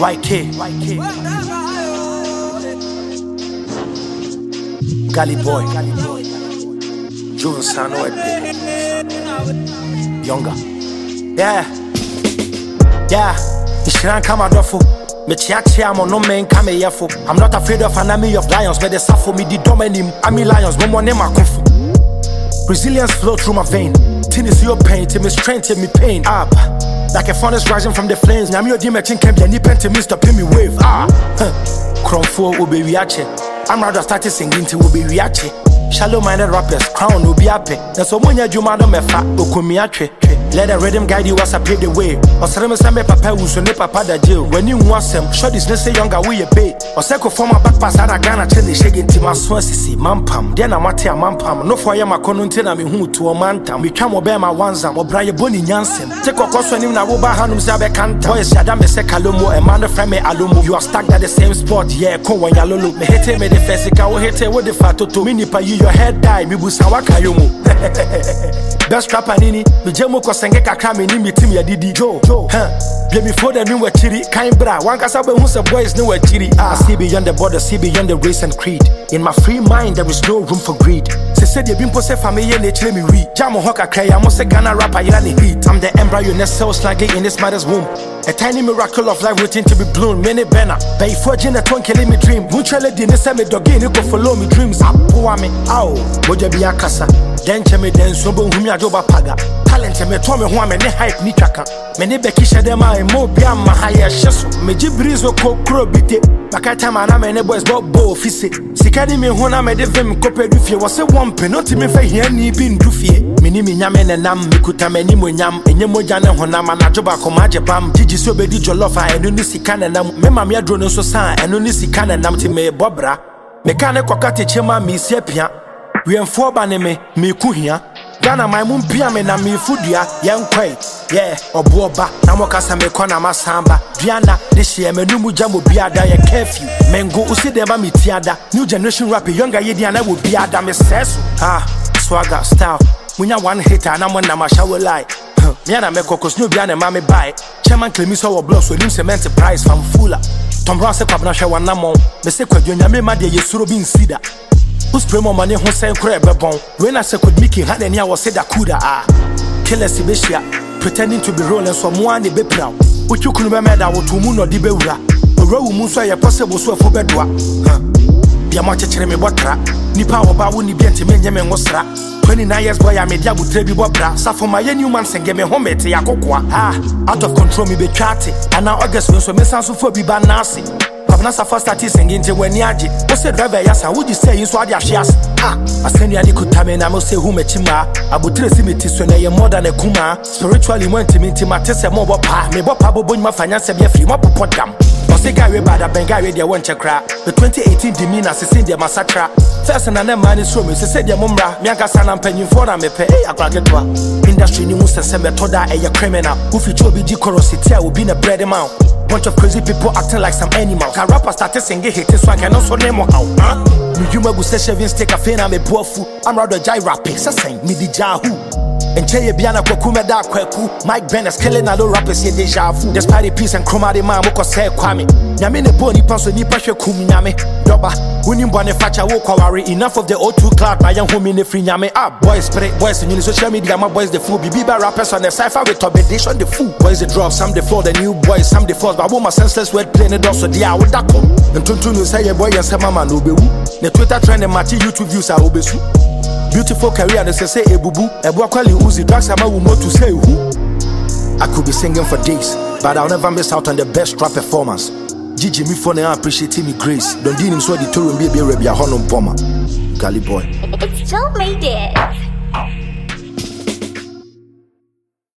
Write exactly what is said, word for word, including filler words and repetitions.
Y K, Gully Boy, June Sano, Younger. Yeah, yeah, the Shiran Kamadofo. Me chia chia mo no men come yefo. I'm not afraid of an army of lions, but they suffer me the dominim. Army lions, no more name akofu. Resilience flow through my vein. Tin is your pain, till me strength, till me pain. Up, like a furnace rising from the flames. Now me odi me chin can be any pen to me stop me wave. Ah, Cronfo will be reache. I'm rather started singing till will be reache. Shallow-minded rappers, crown will be happy. That's so when you do my me fat, okumiache. Let the rhythm guide you as I pave the way. Or Sarama Sambe Papa who's on the Papa da jail. When you want some, short is let's say younger we a bait. Or Seko former backpass out of Ghana till they shaking to my swansisi, Mampam. Then I'm at Mampam. No for Yama Conuntina me who to a mantam. We come obey my ones or Brian Bonnie Jansen. Take a course when you know about Hanum Zabe Kant. Boys, Yadame Sekalomo, and Manda Frame Alumo. You are stuck at the same spot, yeah. Kon when Yalulu. Me hate me the Fessica, hate with the Fato to Minipa, you your head die, me Busawaka Yomo. Best rapper Nini, me Jemo Sengeka kame ni meeting ya didi Joe, Joe, huh? Be before the new chiri, kind bra. One casabe who's a boys no chiri. I see beyond the border, see beyond the race and creed. In my free mind, there is no room for greed. Se said you been possessed family and they tell me read. Jamo hoka kray, I'm a Ghana rapper, you the heat. I'm the embryo, nest cell slugging in this mother's womb. A tiny miracle of life waiting to be blown. Many banner, by forging a twin killing me dream. Mutually didn't send me dog in, you go follow me dreams. Up, poor me, ow, Moja be a casa. Then cheme den sobo humia joba paga. Talent me to me ho me ne hype ni twaka. Me ne beki shede ma e mo bia ma ha ye hyeso. Me gibrizo kokro bite. Makata ma na me ne boys bob bo office. Sikani me ho na me de vem kopedu fie. Wo se wompe no ti me fa hia ni bi ndu fie. Me ni me nyame ne nam me kuta me ni monyam. Enye moja ne ho na ma na joba koma je bam. Gigi so be di jollof a enu ni sika ne nam. Me ma me adro no so san enu ni sika ne nam ti me bobra. Me ka ne kwakate chema me sia pia. We enfor ba ne me me kuhia. Ghana my mum pia me na me fudua yen kwai yeah oboba na mo kasa me kona masamba duana this year me numu jambo biada ye curfew mengo usi de ba me tiada new generation rap younger ye dia na wo biada me seso ah swagger style munya one hitter na mo na ma show lie me na me kokos no bia na ma me buy chairman claim so wo block so nim cement price from fula Tom Brown se kwabna hwe wana mo me se kwadwonya me ma de ye suro bi nsida who's pray more money who say crab bon when I say could make it had any I was said that could ah killer sibeshia pretending to be rolling someone be proud what you could remember that what to moon or the beura a row moon so ya possible so for bedwa huh dia mo chechere me botra nipa oba wo ni biente me nyeme ngosra twenty-nine years boy I made ya butre bi bobra sa for my new man senge me home te yakokwa ah out of control me be twate and now August so me sanso for bi ba nasi Nasa first started singing to when yaji. What's the driver? Yes, I would you say you saw the ashes? Ah, I send you a little time and I must say who met chima. I would trace me to when I am more than a kuma. Spiritually went to me to my test and more pa. Me bop abo boy my finance and be free more pot gum. Was a guy bad a bengai they want to cry. The twenty eighteen demeanor says their massacre. First and another man is from me, said your mumra, Mianka San and Penny for me pay a graduate. Industry news and send me toda a criminal. Who feature B G Corosity will be a bread amount. Bunch of crazy people acting like some animals. Can rappers started singing hit so I can also name one how. You may go say shaving stick a fan and a bofu. I'm rather jai rapping, so saying me the jahu. And Cheye Biana Kokume da Kweku. Mike Bennett killing a low rappers here deja vu. Despite the peace and chroma de man woko say kwame. Yamine boni panso ni pashe kumi nyame. Doba, winning bone facha woko worry. Enough of the O two cloud my young homie ne free nyame. Ah boys spray, boys in social media, my boys the fool. Bibiba rappers on the cypher with obedation the fool. Boys the drop, some the floor, the new boys, some the force. But I my senseless word playing it also the hour that come. And Tuntunu say a boy and say mama no be woo. The Twitter trend and Mati YouTube views are obesu. Beautiful career, they say a boo boo, a quality Uzi drugs. I'm a to say who. I could be singing for days, but I'll never miss out on the best rap performance. Gigi me for now appreciating me grace. Don't deal him so the tour and be a baby a honor bomber. Gully Boy. It's still made it.